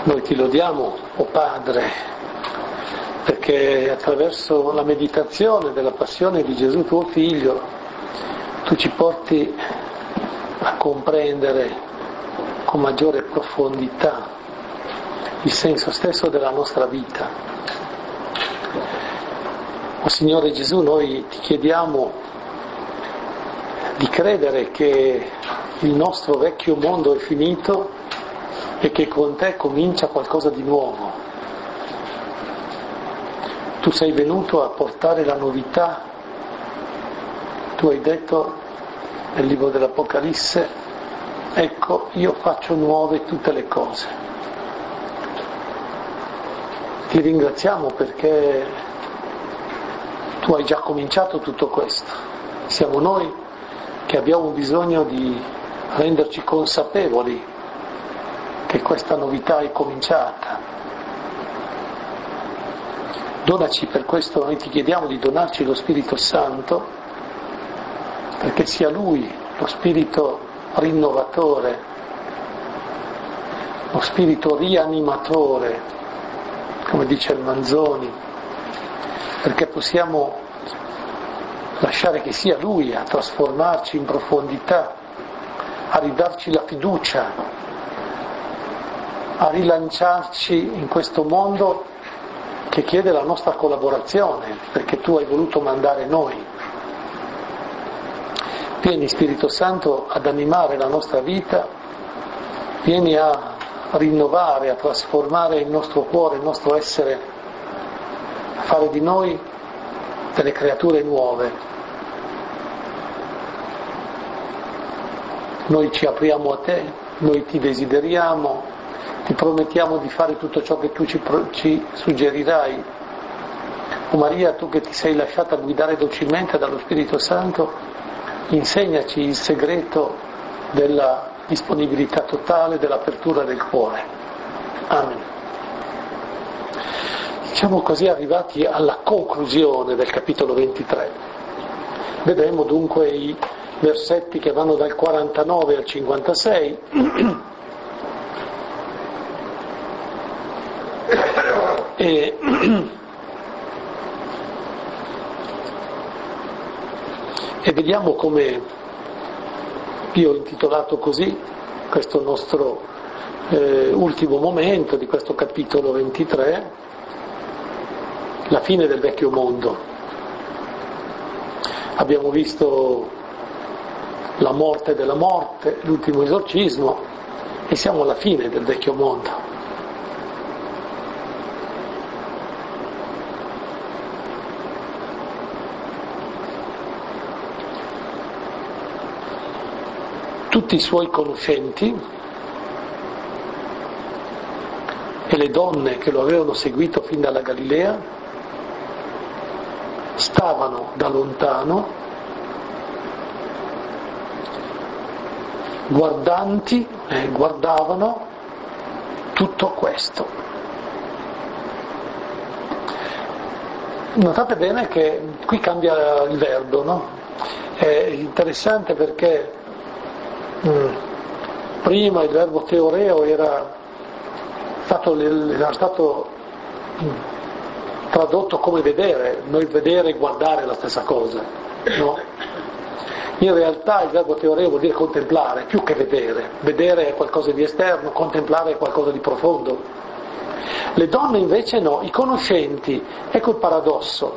Noi ti lodiamo, o Padre, perché attraverso la meditazione della passione di Gesù tuo Figlio tu ci porti a comprendere con maggiore profondità il senso stesso della nostra vita. O Signore Gesù, noi ti chiediamo di credere che il nostro vecchio mondo è finito e che con te comincia qualcosa di nuovo. Tu sei venuto a portare la novità. Tu hai detto nel libro dell'Apocalisse: ecco, io faccio nuove tutte le cose. Ti ringraziamo perché tu hai già cominciato tutto questo. Siamo noi che abbiamo bisogno di renderci consapevoli che questa novità è cominciata. Donaci per questo, noi ti chiediamo di donarci lo Spirito Santo, perché sia Lui lo Spirito rinnovatore, lo Spirito rianimatore, come dice il Manzoni, perché possiamo lasciare che sia Lui a trasformarci in profondità, a ridarci la fiducia, a rilanciarci in questo mondo che chiede la nostra collaborazione, perché tu hai voluto mandare noi. Vieni Spirito Santo ad animare la nostra vita, vieni a rinnovare, a trasformare il nostro cuore, il nostro essere, a fare di noi delle creature nuove. Noi ci apriamo a te, noi ti desideriamo, ti promettiamo di fare tutto ciò che tu ci suggerirai. O Maria, tu che ti sei lasciata guidare dolcemente dallo Spirito Santo, insegnaci il segreto della disponibilità totale, dell'apertura del cuore. Amen. Siamo così arrivati alla conclusione del capitolo 23. Vedremo dunque i versetti che vanno dal 49 al 56. E vediamo come io ho intitolato così questo nostro ultimo momento di questo capitolo 23, la fine del vecchio mondo. Abbiamo visto la morte della morte, l'ultimo esorcismo, e siamo alla fine del vecchio mondo. Tutti i suoi conoscenti e le donne che lo avevano seguito fin dalla Galilea stavano da lontano, guardavano tutto questo. Notate bene che qui cambia il verbo, no? È interessante perché prima il verbo teoreo era stato tradotto come vedere, noi vedere e guardare è la stessa cosa, no? In realtà il verbo teoreo vuol dire contemplare, più che vedere è qualcosa di esterno, contemplare è qualcosa di profondo. Le donne invece no, i conoscenti, ecco il paradosso.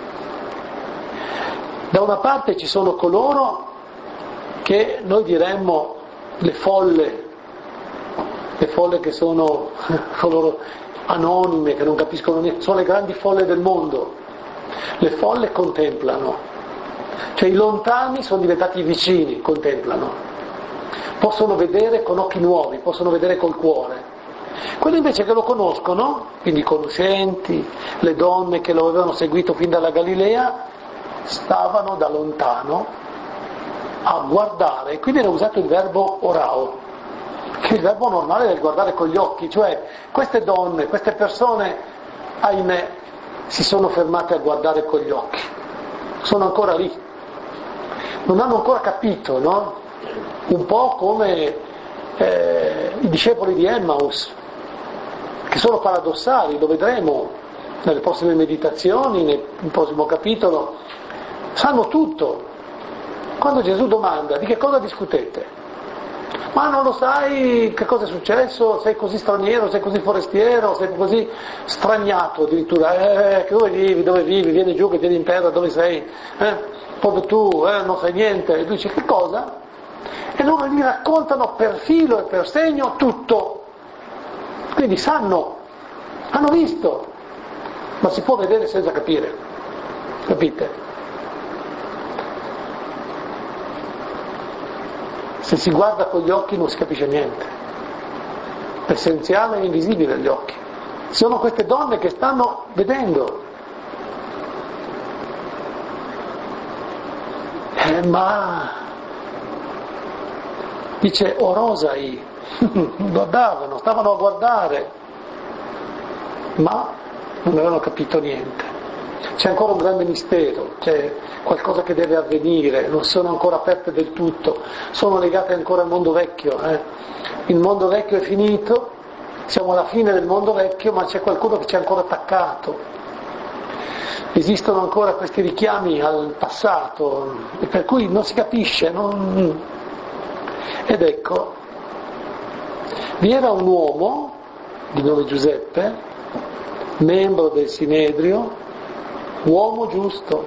Da una parte ci sono coloro che noi diremmo le folle che sono coloro anonime, che non capiscono niente, sono le grandi folle del mondo. Le folle contemplano, cioè i lontani sono diventati i vicini, contemplano, possono vedere con occhi nuovi, possono vedere col cuore. Quelli invece che lo conoscono, quindi i conoscenti, le donne che lo avevano seguito fin dalla Galilea, stavano da lontano a guardare, qui viene usato il verbo orao, che è il verbo normale del guardare con gli occhi, cioè queste donne, queste persone, ahimè, si sono fermate a guardare con gli occhi, sono ancora lì, non hanno ancora capito, no? Un po' come i discepoli di Emmaus, che sono paradossali, lo vedremo nelle prossime meditazioni, nel prossimo capitolo, sanno tutto. Quando Gesù domanda di che cosa discutete? Ma non lo sai che cosa è successo? Sei così straniero, sei così forestiero, sei così straniato addirittura. Dove vivi? Dove vivi? Vieni giù che vieni in terra, dove sei? Proprio tu, non sai niente. E tu dici che cosa? E loro gli raccontano per filo e per segno tutto. Quindi sanno, hanno visto, ma si può vedere senza capire. Capite? Se si guarda con gli occhi non si capisce niente. L'essenziale è invisibile agli occhi. Sono queste donne che stanno vedendo. Ma dice orosai, guardavano, stavano a guardare, ma non avevano capito niente. C'è ancora un grande mistero, c'è qualcosa che deve avvenire, non sono ancora aperte del tutto, sono legate ancora al mondo vecchio. Il mondo vecchio è finito, siamo alla fine del mondo vecchio, ma c'è qualcuno che ci è ancora attaccato. Esistono ancora questi richiami al passato, e per cui non si capisce. Ed ecco, vi era un uomo di nome Giuseppe, membro del Sinedrio, uomo giusto.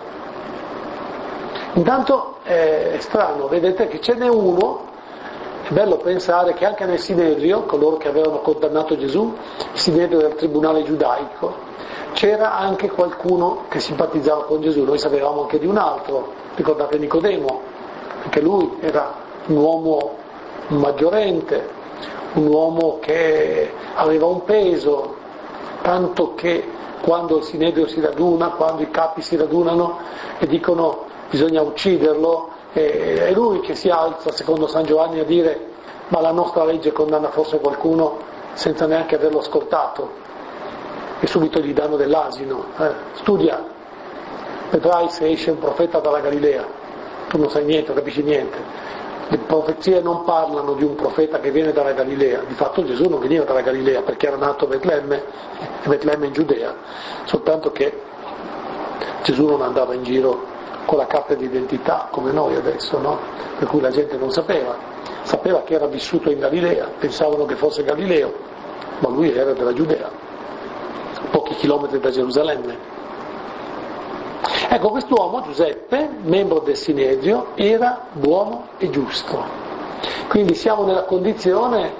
Intanto è strano, vedete che ce n'è uno, è bello pensare che anche nel Sinedrio, coloro che avevano condannato Gesù, il Sinedrio del tribunale giudaico, c'era anche qualcuno che simpatizzava con Gesù. Noi sapevamo anche di un altro, ricordate Nicodemo, anche lui era un uomo maggiorente, un uomo che aveva un peso, tanto che quando il Sinedrio si raduna, quando i capi si radunano e dicono bisogna ucciderlo, è lui che si alza, secondo San Giovanni, a dire ma la nostra legge condanna forse qualcuno senza neanche averlo ascoltato, e subito gli danno dell'asino. Studia, vedrai se esce un profeta dalla Galilea. Tu non sai niente, non capisci niente. Le profezie non parlano di un profeta che viene dalla Galilea. Di fatto Gesù non veniva dalla Galilea perché era nato a Betlemme, e Betlemme in Giudea, soltanto che Gesù non andava in giro con la carta d'identità come noi adesso, no? Per cui la gente non sapeva che era vissuto in Galilea, pensavano che fosse Galileo, ma lui era della Giudea, pochi chilometri da Gerusalemme. Ecco, quest'uomo, Giuseppe, membro del Sinedrio, era buono e giusto. Quindi siamo nella condizione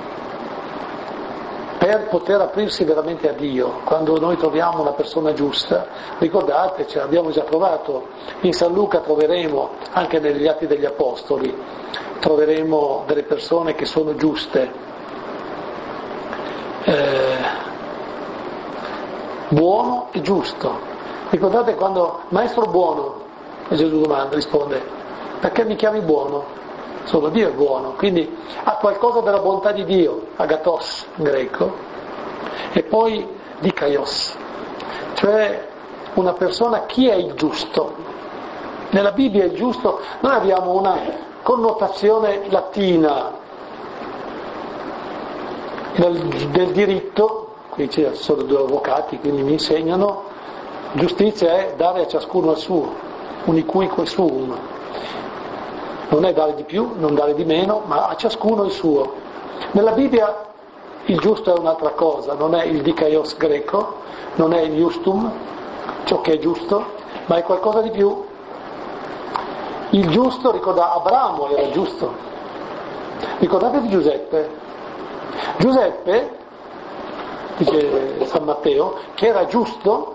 per poter aprirsi veramente a Dio. Quando noi troviamo una persona giusta, ricordate, ce l'abbiamo già provato, in San Luca troveremo, anche negli Atti degli Apostoli, troveremo delle persone che sono giuste, buono e giusto. Ricordate quando, maestro buono, Gesù risponde, perché mi chiami buono? Solo Dio è buono, quindi ha qualcosa della bontà di Dio, agathos in greco, e poi dikaios, cioè una persona, chi è il giusto? Nella Bibbia il giusto, noi abbiamo una connotazione latina del diritto, qui ci sono due avvocati, quindi mi insegnano, giustizia è dare a ciascuno il suo, unicuique suum, non è dare di più, non dare di meno, ma a ciascuno il suo. Nella Bibbia il giusto è un'altra cosa, non è il dikaios greco, non è il justum, ciò che è giusto, ma è qualcosa di più. Il giusto, ricorda, Abramo era giusto. Ricordatevi Giuseppe. Giuseppe, dice San Matteo, che era giusto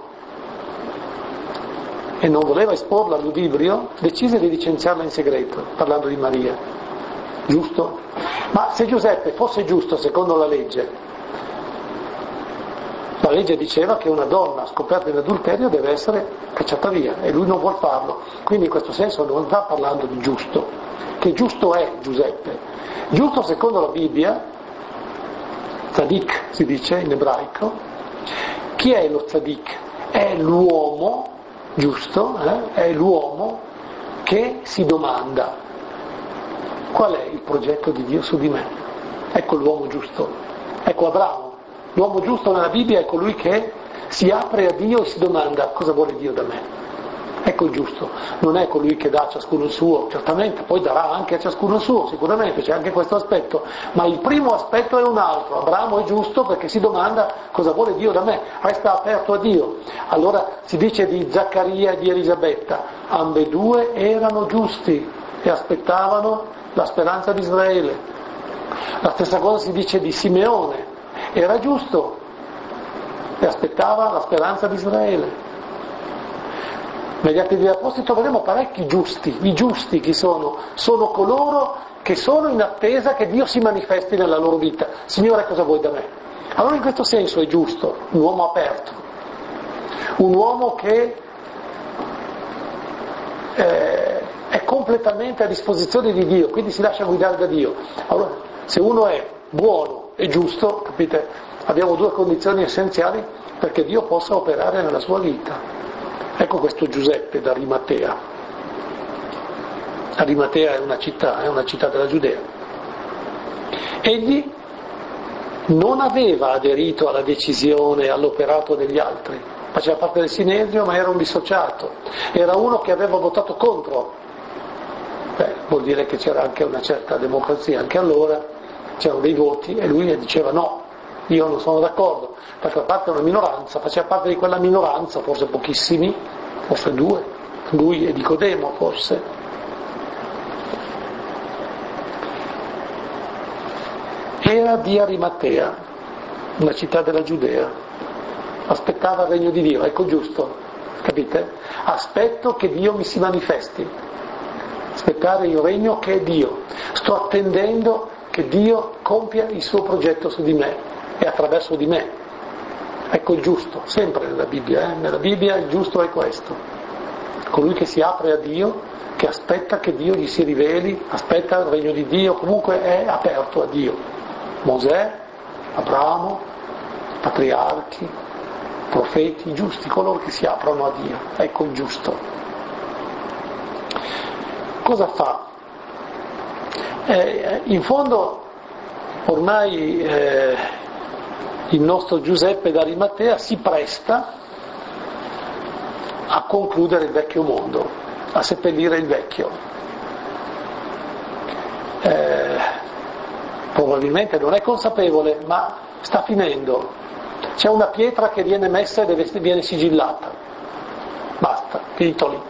e non voleva esporla al ludibrio, decise di licenziarla in segreto, parlando di Maria. Giusto? Ma se Giuseppe fosse giusto secondo la legge diceva che una donna scoperta in adulterio deve essere cacciata via, e lui non vuol farlo. Quindi in questo senso non sta parlando di giusto. Che giusto è Giuseppe? Giusto secondo la Bibbia, tzadik si dice in ebraico. Chi è lo tzadik? È l'uomo giusto, è l'uomo che si domanda qual è il progetto di Dio su di me. Ecco l'uomo giusto, ecco Abramo, L'uomo giusto nella Bibbia è colui che si apre a Dio e si domanda cosa vuole Dio da me. Ecco il giusto, non è colui che dà a ciascuno il suo, certamente, poi darà anche a ciascuno il suo, sicuramente, c'è anche questo aspetto, ma il primo aspetto è un altro. Abramo è giusto perché si domanda cosa vuole Dio da me, resta aperto a Dio. Allora si dice di Zaccaria e di Elisabetta, ambedue erano giusti e aspettavano la speranza di Israele. La stessa cosa si dice di Simeone, era giusto e aspettava la speranza di Israele. Negli Atti degli Apostoli troveremo parecchi giusti. I giusti chi sono? Sono coloro che sono in attesa che Dio si manifesti nella loro vita. Signore, cosa vuoi da me? Allora in questo senso è giusto, un uomo aperto, un uomo che è completamente a disposizione di Dio, quindi si lascia guidare da Dio. Allora, se uno è buono e giusto, capite, abbiamo due condizioni essenziali perché Dio possa operare nella sua vita. Ecco questo Giuseppe d'Arimatea. Arimatea è una città della Giudea. Egli non aveva aderito alla decisione, all'operato degli altri, faceva parte del Sinedrio ma era un dissociato, era uno che aveva votato contro. Vuol dire che c'era anche una certa democrazia, anche allora c'erano dei voti e lui diceva no, io non sono d'accordo, faceva parte di una minoranza, faceva parte di quella minoranza, forse pochissimi, forse due, lui e Nicodemo forse. Era di Arimatea, una città della Giudea, aspettava il regno di Dio, ecco giusto, capite? Aspetto che Dio mi si manifesti, aspettare il regno che è Dio, sto attendendo che Dio compia il suo progetto su di me e attraverso di me. Ecco il giusto, sempre nella Bibbia il giusto è questo, colui che si apre a Dio, che aspetta che Dio gli si riveli, aspetta il regno di Dio, comunque è aperto a Dio. Mosè, Abramo, patriarchi, profeti, giusti, coloro che si aprono a Dio, ecco il giusto. Cosa fa? In fondo ormai il nostro Giuseppe d'Arimatea si presta a concludere il vecchio mondo, a seppellire il vecchio. Probabilmente non è consapevole, ma sta finendo. C'è una pietra che viene messa e viene sigillata. Basta, finito lì.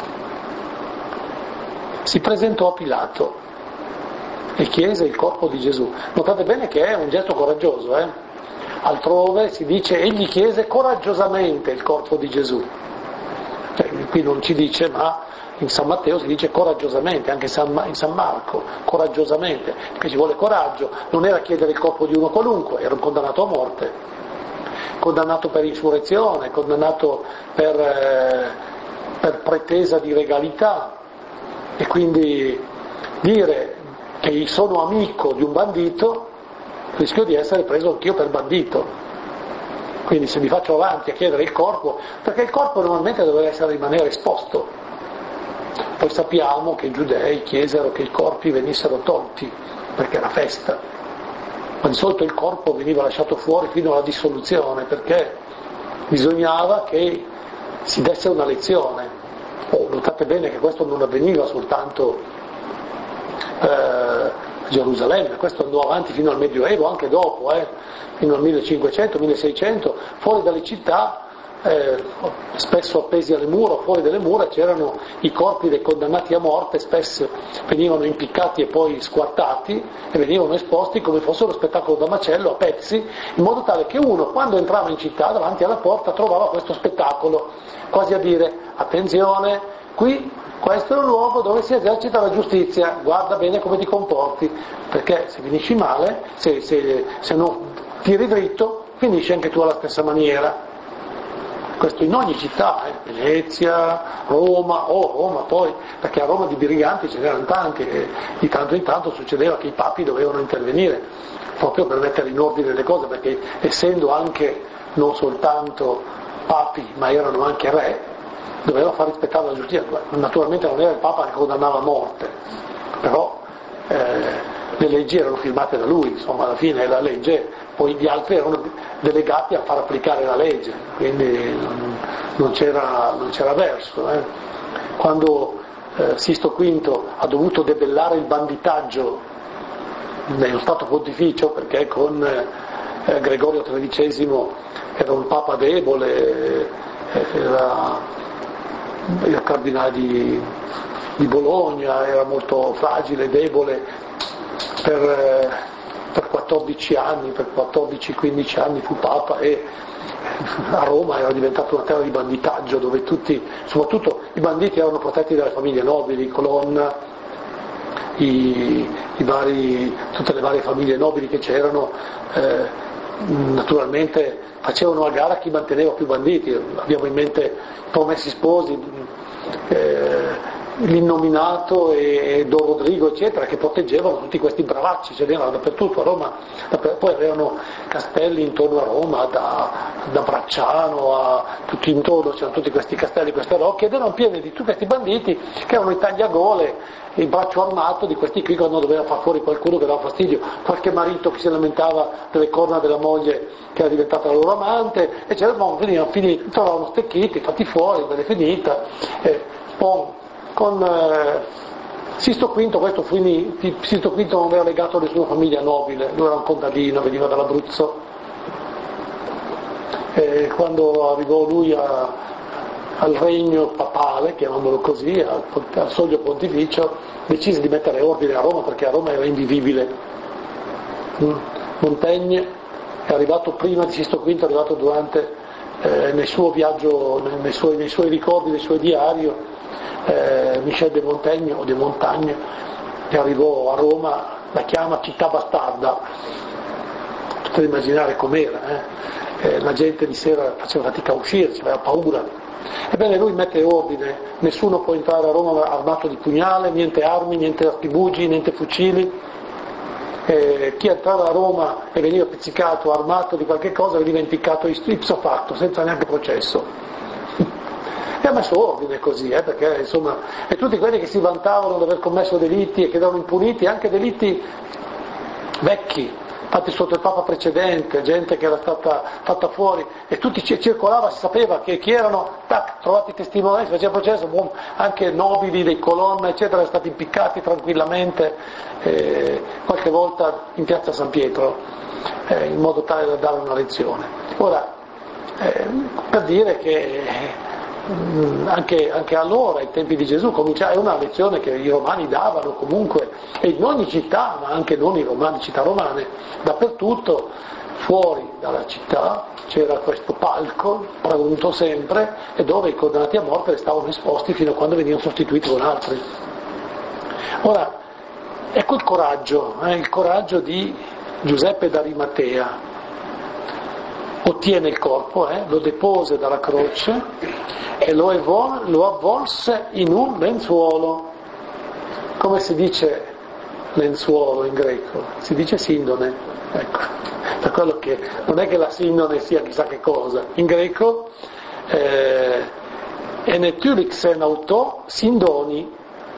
Si presentò a Pilato e chiese il corpo di Gesù. Notate bene che è un gesto coraggioso, Altrove si dice egli chiese coraggiosamente il corpo di Gesù. Qui non ci dice, ma in San Matteo si dice coraggiosamente, anche in San Marco, coraggiosamente, perché ci vuole coraggio, non era chiedere il corpo di uno qualunque, era un condannato a morte, condannato per insurrezione, condannato per pretesa di regalità, e quindi dire che sono amico di un bandito rischio di essere preso anch'io per bandito. Quindi se mi faccio avanti a chiedere il corpo, perché il corpo normalmente doveva rimanere esposto. Poi sappiamo che i giudei chiesero che i corpi venissero tolti, perché era festa. Ma di solito il corpo veniva lasciato fuori fino alla dissoluzione, perché bisognava che si desse una lezione. Notate bene che questo non avveniva soltanto a Gerusalemme, questo andò avanti fino al Medioevo, anche dopo, fino al 1500, 1600, fuori dalle città, spesso appesi alle mura, fuori dalle mura c'erano i corpi dei condannati a morte, spesso venivano impiccati e poi squartati e venivano esposti come fosse uno spettacolo da macello a pezzi, in modo tale che uno quando entrava in città davanti alla porta trovava questo spettacolo, quasi a dire attenzione, qui questo è un luogo dove si esercita la giustizia, guarda bene come ti comporti, perché se finisci male, se non tiri dritto, finisci anche tu alla stessa maniera. Questo in ogni città, Venezia, Roma, Roma poi, perché a Roma di briganti ce n'erano tanti e di tanto in tanto succedeva che i papi dovevano intervenire proprio per mettere in ordine le cose, perché essendo anche non soltanto papi ma erano anche re, doveva far rispettare la giustizia. Naturalmente non era il Papa che condannava a morte, però le leggi erano firmate da lui, insomma alla fine la legge, poi gli altri erano delegati a far applicare la legge, quindi non c'era verso. Quando Sisto V ha dovuto debellare il banditaggio nello Stato Pontificio, perché con Gregorio XIII era un papa debole, era il cardinale di Bologna, era molto fragile, debole, per 14 anni, per 14-15 anni fu papa, e a Roma era diventata una terra di banditaggio dove tutti, soprattutto i banditi, erano protetti dalle famiglie nobili, Colonna, tutte le varie famiglie nobili che c'erano, naturalmente facevano a gara chi manteneva più banditi. Abbiamo in mente Promessi Sposi, l'Innominato e Don Rodrigo, eccetera, che proteggevano tutti questi bravacci, ce n'erano dappertutto a Roma. Poi avevano castelli intorno a Roma, da Bracciano a tutto intorno, c'erano tutti questi castelli, queste rocche, ed erano pieni di tutti questi banditi che erano i tagliagole, il braccio armato di questi qui, quando doveva far fuori qualcuno che dava fastidio, qualche marito che si lamentava delle corna della moglie che era diventata la loro amante, e trovavano stecchiti, fatti fuori, bene finita. Con Sisto V, Sisto V non era legato a nessuna famiglia nobile, lui era un contadino, veniva dall'Abruzzo, e quando arrivò lui al regno papale, chiamandolo così, al soglio pontificio, decise di mettere ordine a Roma, perché a Roma era invivibile. Montaigne è arrivato prima di Sisto V, è arrivato durante nel suo viaggio, nei suoi ricordi, nel suo diario, Michel de Montaigne o de Montagne, che arrivò a Roma, la chiama città bastarda. Potete immaginare com'era, la gente di sera faceva fatica a uscire, aveva paura. Ebbene, lui mette ordine, nessuno può entrare a Roma armato di pugnale, niente armi, niente archibugi, niente fucili. Chi entrava a Roma e veniva pizzicato armato di qualche cosa veniva impiccato ipso facto, senza neanche processo. E ha messo ordine così, perché insomma, e tutti quelli che si vantavano di aver commesso delitti e che erano impuniti, anche delitti vecchi, fatti sotto il Papa precedente, gente che era stata fatta fuori, e tutti circolava, si sapeva che chi erano, trovati testimoni, si faceva processo, anche nobili dei Colonna, eccetera, erano stati impiccati tranquillamente, qualche volta in piazza San Pietro, in modo tale da dare una lezione. Ora, per dire che anche allora, ai tempi di Gesù, è una lezione che i romani davano comunque, e in ogni città, ma anche non i romani, città romane, dappertutto, fuori dalla città c'era questo palco, pronto sempre, e dove i condannati a morte restavano esposti fino a quando venivano sostituiti con altri. Ora, ecco il coraggio di Giuseppe d'Arimatea. Ottiene il corpo, lo depose dalla croce e lo avvolse in un lenzuolo. Come si dice lenzuolo in greco? Si dice sindone, ecco, per quello che non è che la sindone sia chissà che cosa. In greco enetulixen auto sindoni,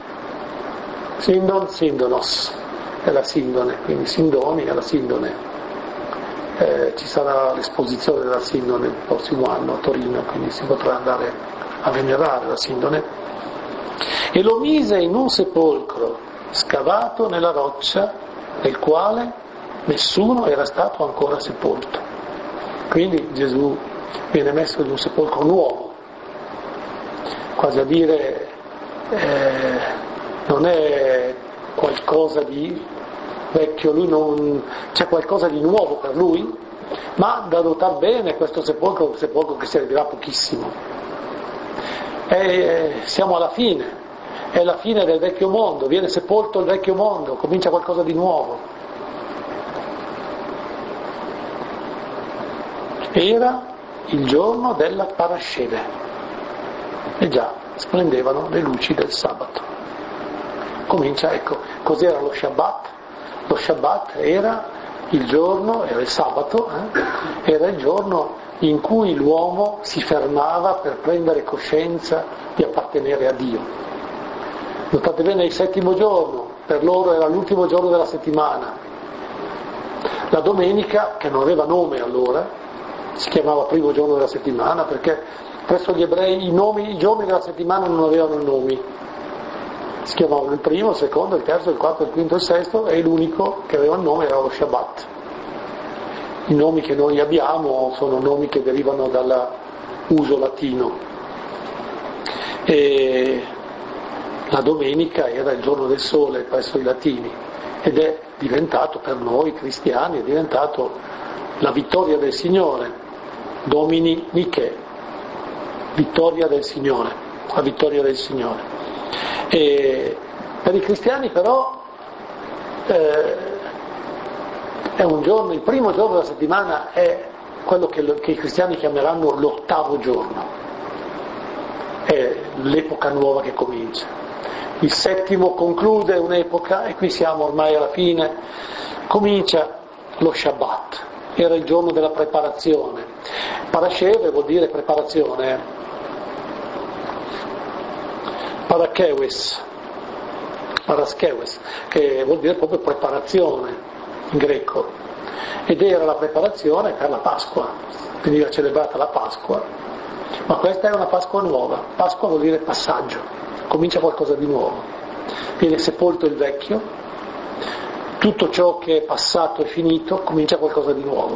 sindonos è la sindone, quindi sindoni è la sindone. Ci sarà l'esposizione della Sindone il prossimo anno a Torino, quindi si potrà andare a venerare la Sindone. E lo mise in un sepolcro scavato nella roccia, nel quale nessuno era stato ancora sepolto. Quindi Gesù viene messo in un sepolcro nuovo, quasi a dire non è qualcosa di vecchio, c'è qualcosa di nuovo per lui, ma da dotare bene questo sepolcro, un sepolcro che servirà pochissimo. Siamo alla fine, è la fine del vecchio mondo, viene sepolto il vecchio mondo, comincia qualcosa di nuovo. Era il giorno della Parasceve, e già splendevano le luci del sabato. Comincia, ecco, cos'era lo Shabbat? Lo Shabbat era il giorno, era il sabato, era il giorno in cui l'uomo si fermava per prendere coscienza di appartenere a Dio. Notate bene, il settimo giorno, per loro era l'ultimo giorno della settimana. La domenica, che non aveva nome allora, si chiamava primo giorno della settimana perché presso gli ebrei i giorni della settimana non avevano nomi, si chiamavano il primo, il secondo, il terzo, il quarto, il quinto e il sesto, e l'unico che aveva il nome era lo Shabbat. I nomi che noi abbiamo sono nomi che derivano dall'uso latino. E la domenica era il giorno del sole presso i latini ed è diventato per noi cristiani, è diventato la vittoria del Signore, Domini Niche, vittoria del Signore, la vittoria del Signore. E per i cristiani però è un giorno, il primo giorno della settimana è quello che i cristiani chiameranno l'ottavo giorno, è l'epoca nuova che comincia. Il settimo conclude un'epoca e qui siamo ormai alla fine, comincia lo Shabbat, era il giorno della preparazione. Parasheve vuol dire preparazione, Paraskewes, che vuol dire proprio preparazione in greco, ed era la preparazione per la Pasqua, veniva celebrata la Pasqua, ma questa è una Pasqua nuova. Pasqua vuol dire passaggio, comincia qualcosa di nuovo, viene sepolto il vecchio, tutto ciò che è passato è finito, comincia qualcosa di nuovo.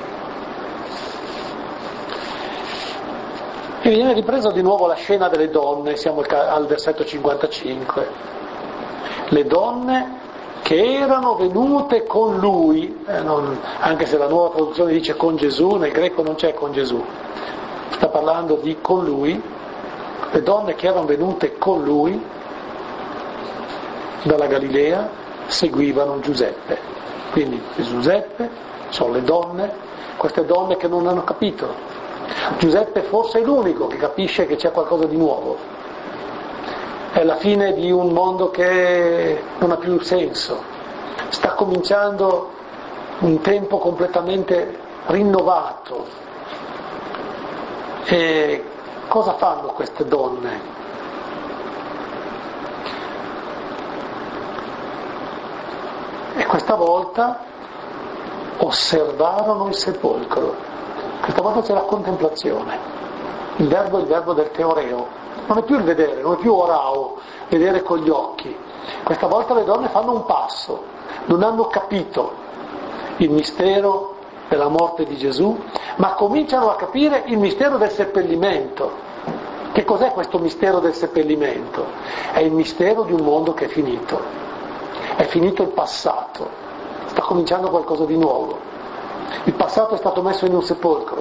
E viene ripresa di nuovo la scena delle donne, siamo al versetto 55. Le donne che erano venute con lui, anche se la nuova traduzione dice con Gesù, nel greco non c'è con Gesù, sta parlando di con lui, le donne che erano venute con lui dalla Galilea seguivano Giuseppe. Quindi Giuseppe sono le donne, queste donne che non hanno capito. Giuseppe forse è l'unico che capisce che c'è qualcosa di nuovo. È la fine di un mondo che non ha più senso. Sta cominciando un tempo completamente rinnovato. E cosa fanno queste donne? E questa volta osservarono il sepolcro. Questa volta c'è la contemplazione. Il verbo è il verbo del teoreo. Non è più il vedere, non è più orao, vedere con gli occhi. Questa volta le donne fanno un passo. Non hanno capito il mistero della morte di Gesù, ma cominciano a capire il mistero del seppellimento. Che cos'è questo mistero del seppellimento? È il mistero di un mondo che è finito. È finito il passato, sta cominciando qualcosa di nuovo. Il passato è stato messo in un sepolcro.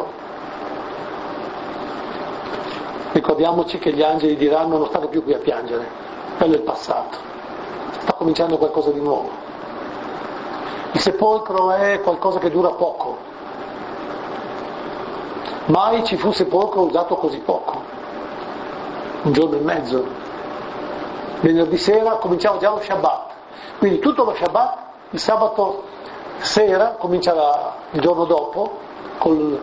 Ricordiamoci che gli angeli diranno: non state più qui a piangere, quello è il passato, sta cominciando qualcosa di nuovo. Il sepolcro è qualcosa che dura poco. Mai ci fu sepolcro usato così poco, un giorno e mezzo. Venerdì sera cominciava già lo Shabbat, quindi tutto lo Shabbat, il sabato sera comincia il giorno dopo con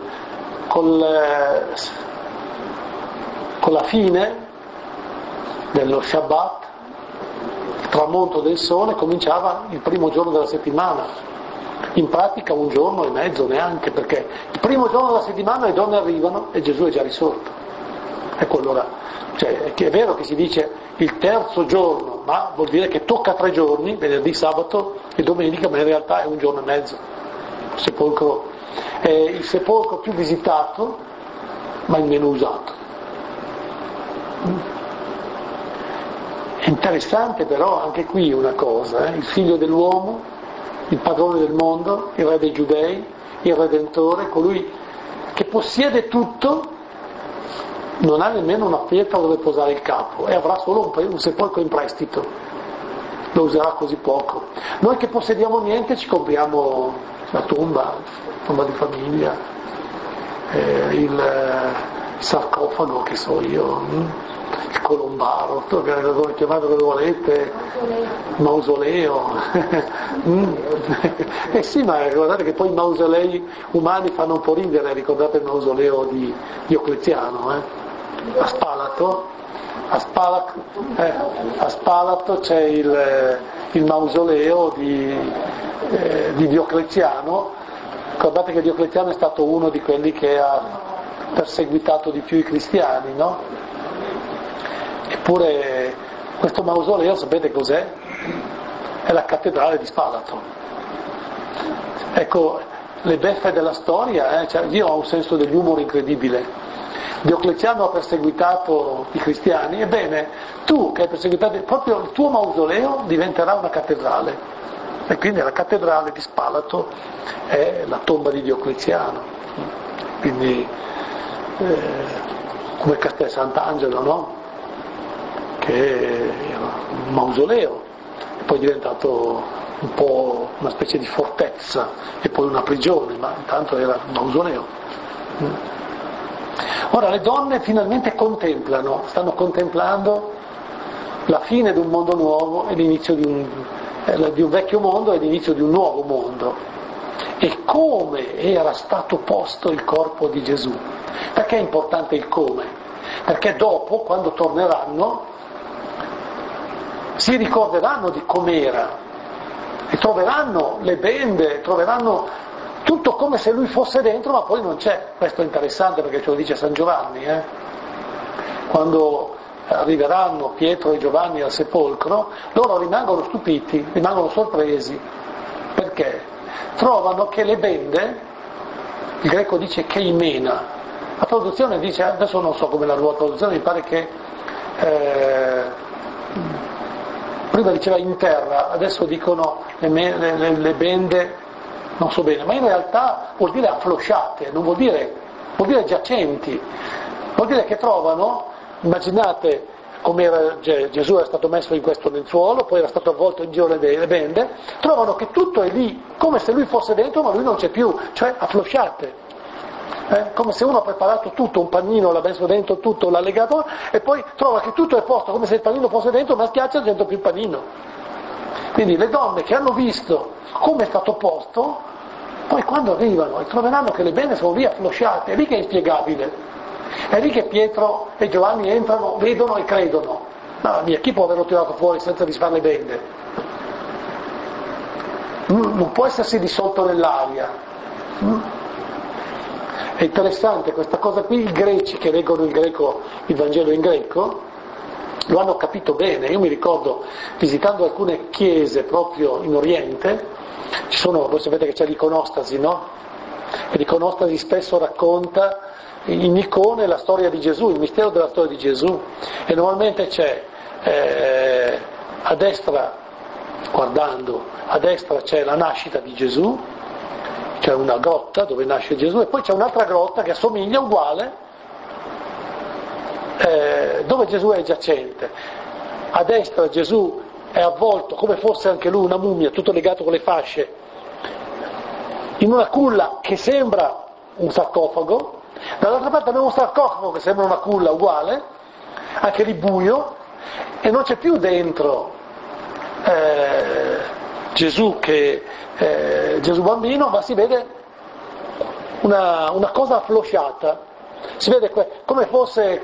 la fine dello Shabbat, il tramonto del sole, cominciava il primo giorno della settimana. In pratica un giorno e mezzo neanche, perché il primo giorno della settimana le donne arrivano e Gesù è già risorto. Ecco allora, è vero che si dice il terzo giorno, ma vuol dire che tocca 3 giorni, venerdì, sabato e domenica, ma in realtà è un giorno e mezzo. Il sepolcro è il sepolcro più visitato, ma il meno usato. È interessante però anche qui una cosa, il figlio dell'uomo, il padrone del mondo, il re dei giudei, il redentore, colui che possiede tutto, non ha nemmeno una pietra dove posare il capo e avrà solo un sepolcro in prestito, lo userà così poco. Noi che possediamo niente ci compriamo la tomba di famiglia, il sarcofago, che so io, il colombaro, chiamate come volete, mausoleo. Sì, ma guardate che poi i mausolei umani fanno un po' ridere, ricordate il mausoleo di Diocleziano, a Spalato, a Spalato c'è il mausoleo di Diocleziano. Ricordate che Diocleziano è stato uno di quelli che ha perseguitato di più i cristiani, no? Eppure questo mausoleo, sapete cos'è? È la cattedrale di Spalato. Ecco, le beffe della storia, cioè, io ho un senso dell'umore incredibile. Diocleziano ha perseguitato i cristiani, ebbene, tu che hai perseguitato, proprio il tuo mausoleo diventerà una cattedrale. E quindi la cattedrale di Spalato è la tomba di Diocleziano. Quindi, come Castel Sant'Angelo, no? Che era un mausoleo, e poi è diventato un po' una specie di fortezza e poi una prigione, ma intanto era un mausoleo. Ora le donne finalmente stanno contemplando la fine di un mondo nuovo e l'inizio di un vecchio mondo e l'inizio di un nuovo mondo. E come era stato posto il corpo di Gesù. Perché è importante il come? Perché dopo, quando torneranno, si ricorderanno di com'era e troveranno le bende, troveranno tutto come se lui fosse dentro, ma poi non c'è. Questo è interessante perché ce lo dice San Giovanni. Quando arriveranno Pietro e Giovanni al sepolcro, loro rimangono stupiti, rimangono sorpresi. Perché? Trovano che le bende, il greco dice keimena, la traduzione dice, adesso non so come la nuova traduzione, mi pare che prima diceva in terra, adesso dicono le bende, non so bene, ma in realtà vuol dire afflosciate, non vuol dire giacenti, vuol dire che trovano, immaginate come Gesù era stato messo in questo lenzuolo, poi era stato avvolto in giro le bende, trovano che tutto è lì, come se lui fosse dentro ma lui non c'è più, cioè afflosciate. Come se uno ha preparato tutto, un pannino l'ha messo dentro tutto, l'ha legato e poi trova che tutto è posto, come se il pannino fosse dentro, ma schiaccia dentro più il pannino. Quindi le donne che hanno visto come è stato posto, poi quando arrivano e troveranno che le bende sono lì afflosciate, è lì che è inspiegabile. È lì che Pietro e Giovanni entrano, vedono e credono. Mamma mia, chi può averlo tirato fuori senza disfare le bende? Non può essersi dissolto nell'aria. È interessante questa cosa qui, i greci che leggono il Vangelo in greco, lo hanno capito bene. Io mi ricordo, visitando alcune chiese proprio in Oriente, voi sapete che c'è l'iconostasi, no? E l'iconostasi spesso racconta in icone la storia di Gesù, il mistero della storia di Gesù, e normalmente c'è a destra, guardando, a destra c'è la nascita di Gesù, c'è una grotta dove nasce Gesù e poi c'è un'altra grotta che assomiglia uguale, dove Gesù è giacente. A destra Gesù è avvolto come fosse anche lui una mummia, tutto legato con le fasce, in una culla che sembra un sarcofago. Dall'altra parte abbiamo un sarcofago che sembra una culla uguale, anche lì buio, e non c'è più dentro Gesù Gesù bambino, ma si vede una cosa afflosciata, si vede come fosse,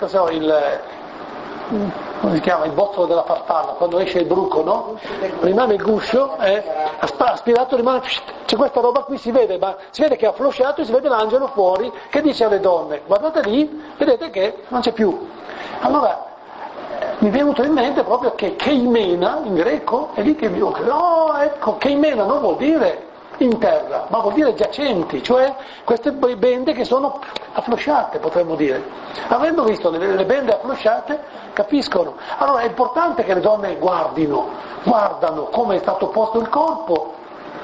come si chiama, il bozzolo della farfalla, quando esce il bruco, no? Rimane il guscio, aspirato, rimane, c'è questa roba qui, si vede che è afflosciato e si vede l'angelo fuori che dice alle donne, guardate lì, vedete che non c'è più. Allora, mi è venuto in mente proprio che keimena in greco, è lì che mi dico, ecco, keimena non vuol dire in terra, ma vuol dire giacenti, cioè queste bende che sono afflosciate, potremmo dire. Avendo visto le bende afflosciate, capiscono. Allora è importante che le donne guardano come è stato posto il corpo,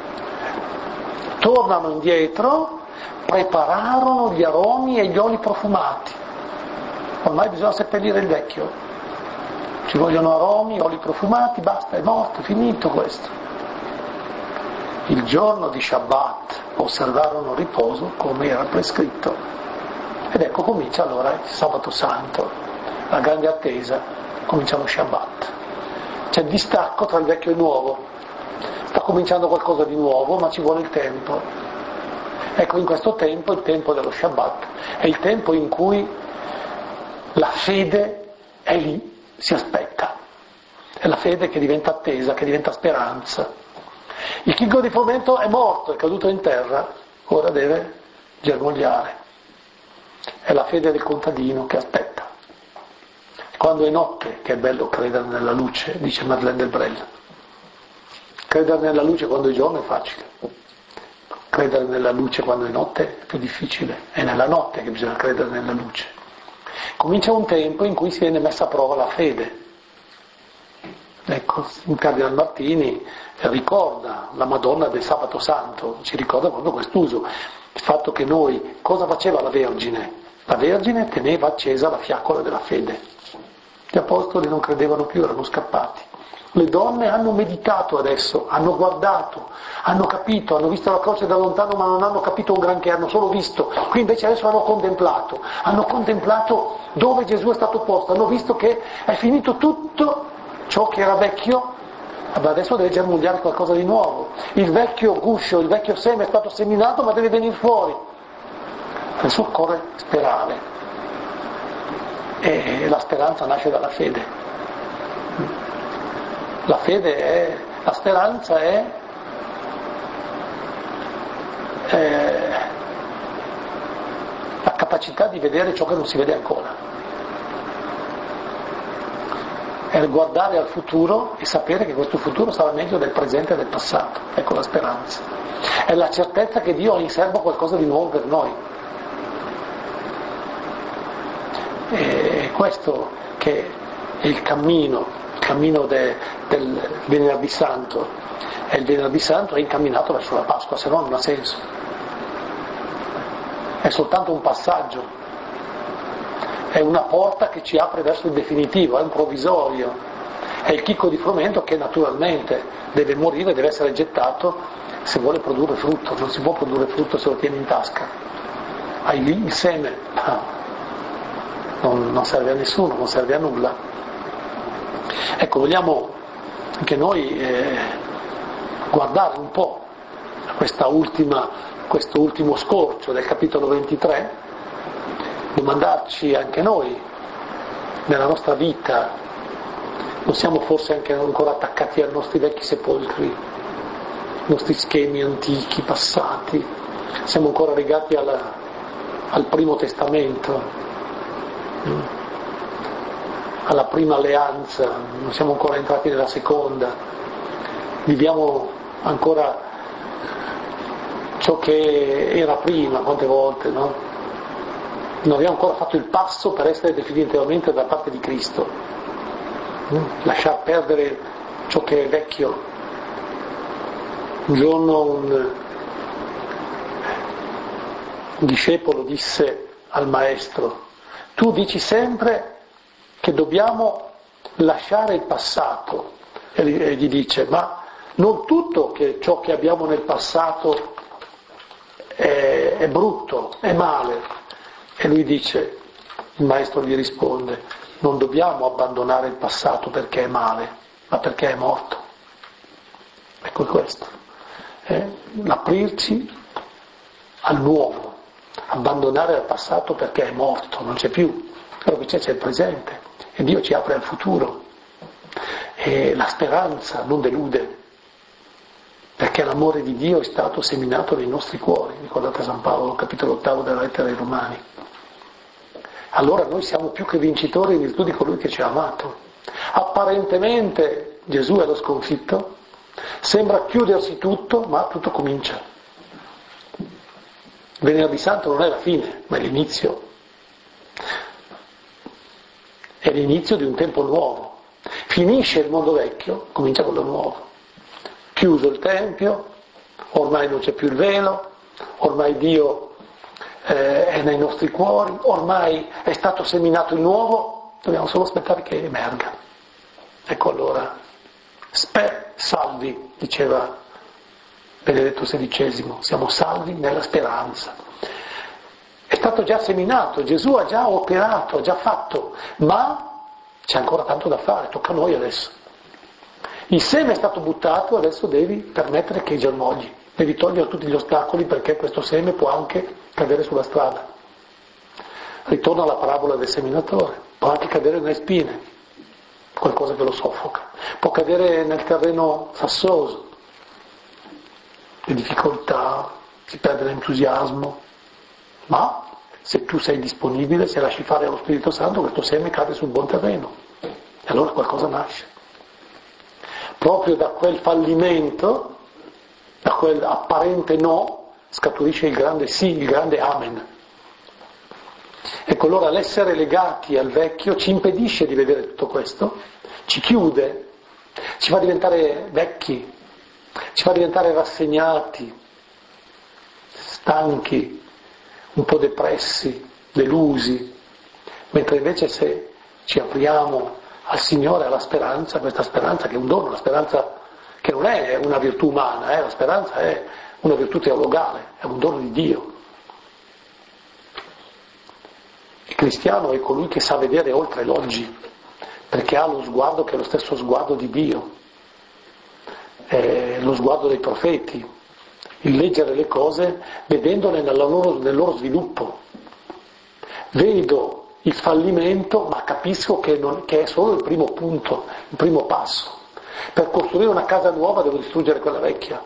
tornano indietro, prepararono gli aromi e gli oli profumati. Ormai bisogna seppellire il vecchio. Ci vogliono aromi, oli profumati, basta, è morto, finito questo. Il giorno di Shabbat osservarono riposo come era prescritto. Ed ecco comincia allora il sabato santo, la grande attesa, comincia lo Shabbat. C'è il distacco tra il vecchio e il nuovo. Sta cominciando qualcosa di nuovo, ma ci vuole il tempo. Ecco, in questo tempo, il tempo dello Shabbat, è il tempo in cui la fede è lì, si aspetta. È la fede che diventa attesa, che diventa speranza. Il chicco di frumento è morto, è caduto in terra, ora deve germogliare. È la fede del contadino che aspetta. Quando è notte, che è bello credere nella luce, dice Madeleine Delbrel. Credere nella luce quando è giorno è facile. Credere nella luce quando è notte è più difficile. È nella notte che bisogna credere nella luce. Comincia un tempo in cui si viene messa a prova la fede. Ecco, il Cardinal Martini ricorda la Madonna del Sabato Santo, ci ricorda proprio quest'uso, il fatto che noi, cosa faceva la Vergine? La Vergine teneva accesa la fiaccola della fede. Gli apostoli non credevano più, erano scappati. Le donne hanno meditato adesso, hanno guardato, hanno capito, hanno visto la croce da lontano ma non hanno capito un granché, hanno solo visto. Qui invece adesso hanno contemplato dove Gesù è stato posto, hanno visto che è finito tutto ciò che era vecchio, adesso deve germogliare qualcosa di nuovo. Il vecchio guscio, il vecchio seme è stato seminato ma deve venire fuori. Adesso occorre sperare. E la speranza nasce dalla fede. La fede è, la speranza è la capacità di vedere ciò che non si vede ancora. È guardare al futuro e sapere che questo futuro sarà meglio del presente e del passato. Ecco la speranza. È la certezza che Dio ha in serbo qualcosa di nuovo per noi. E questo che è il cammino del Venerdì Santo, e il Venerdì Santo è incamminato verso la Pasqua, se no non ha senso. È soltanto un passaggio, è una porta che ci apre verso il definitivo, è un provvisorio, è il chicco di frumento che naturalmente deve morire, deve essere gettato se vuole produrre frutto. Non si può produrre frutto se lo tieni in tasca. Hai lì il seme, non serve a nessuno, non serve a nulla. Ecco, vogliamo anche noi guardare un po' a questo ultimo scorcio del capitolo 23, domandarci anche noi, nella nostra vita, non siamo forse anche ancora attaccati ai nostri vecchi sepolcri, ai nostri schemi antichi, passati, siamo ancora legati al Primo Testamento, alla prima alleanza, non siamo ancora entrati nella seconda, viviamo ancora ciò che era prima, quante volte, no? Non abbiamo ancora fatto il passo per essere definitivamente da parte di Cristo, lasciar perdere ciò che è vecchio. Un giorno un discepolo disse al maestro: tu dici sempre che dobbiamo lasciare il passato, e gli dice: ma non tutto ciò che abbiamo nel passato è brutto, è male. E lui dice, il maestro gli risponde: non dobbiamo abbandonare il passato perché è male, ma perché è morto. Ecco questo, l'aprirci al nuovo, abbandonare il passato perché è morto, non c'è più, quello che c'è il presente. E Dio ci apre al futuro, e la speranza non delude, perché l'amore di Dio è stato seminato nei nostri cuori. Ricordate San Paolo, capitolo 8 della lettera ai Romani. Allora noi siamo più che vincitori in virtù di colui che ci ha amato. Apparentemente Gesù è lo sconfitto, sembra chiudersi tutto, ma tutto comincia. Venerdì Santo non è la fine, ma è l'inizio. È l'inizio di un tempo nuovo. Finisce il mondo vecchio, comincia quello nuovo. Chiuso il Tempio, ormai non c'è più il velo, ormai Dio è nei nostri cuori, ormai è stato seminato il nuovo, dobbiamo solo aspettare che emerga. Ecco allora, salvi, diceva Benedetto XVI, siamo salvi nella speranza. È stato già seminato, Gesù ha già operato, ha già fatto, ma c'è ancora tanto da fare, tocca a noi adesso. Il seme è stato buttato, adesso devi permettere che germogli, devi togliere tutti gli ostacoli perché questo seme può anche cadere sulla strada. Ritorna alla parabola del seminatore, può anche cadere nelle spine. qualcosa che lo soffoca, può cadere nel terreno sassoso, le difficoltà, si perde l'entusiasmo, ma se tu sei disponibile, se lasci fare allo Spirito Santo, questo seme cade sul buon terreno e allora qualcosa nasce. Proprio da quel fallimento, da quel apparente no, scaturisce il grande sì, il grande amen. Ecco, allora l'essere legati al vecchio ci impedisce di vedere tutto questo, ci chiude, ci fa diventare vecchi, ci fa diventare rassegnati, stanchi, un po' depressi, delusi, mentre invece se ci apriamo al Signore, alla speranza, questa speranza che è un dono, una speranza che non è una virtù umana, la speranza è una virtù teologale, è un dono di Dio. Il cristiano è colui che sa vedere oltre l'oggi, perché ha lo sguardo che è lo stesso sguardo di Dio, è lo sguardo dei profeti, il leggere le cose vedendole nel loro sviluppo. Vedo il fallimento, ma capisco che è solo il primo punto, il primo passo. Per costruire una casa nuova devo distruggere quella vecchia.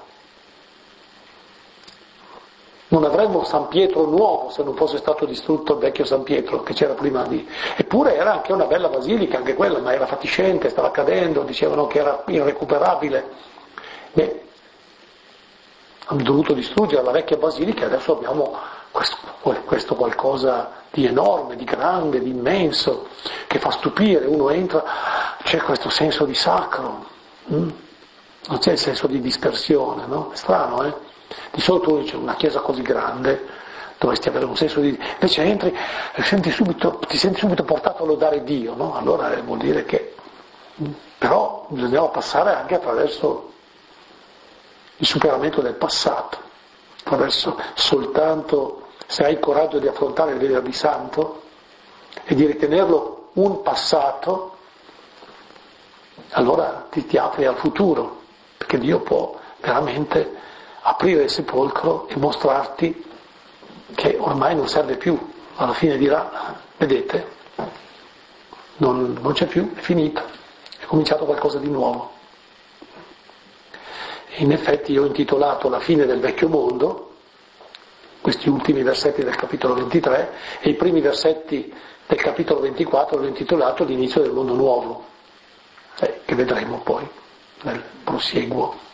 Non avremmo San Pietro nuovo se non fosse stato distrutto il vecchio San Pietro che c'era prima di... Eppure era anche una bella basilica, anche quella, ma era fatiscente, stava cadendo, dicevano che era irrecuperabile. Beh, hanno dovuto distruggere la vecchia basilica e adesso abbiamo questo qualcosa di enorme, di grande, di immenso, che fa stupire. Uno entra, c'è questo senso di sacro, non c'è il senso di dispersione, no? È strano, eh? Di solito uno dice una chiesa così grande dovresti avere un senso di... invece entri e ti senti subito portato a lodare Dio, no? Allora vuol dire che... però bisognava passare anche attraverso il superamento del passato, attraverso soltanto se hai il coraggio di affrontare il Venerdì Santo e di ritenerlo un passato, allora ti apri al futuro, perché Dio può veramente aprire il sepolcro e mostrarti che ormai non serve più. Alla fine dirà, vedete, non c'è più, è finita, è cominciato qualcosa di nuovo. E in effetti io ho intitolato La fine del vecchio mondo, questi ultimi versetti del capitolo 23, e i primi versetti del capitolo 24 l'ho intitolato L'inizio del mondo nuovo, che vedremo poi nel prosieguo.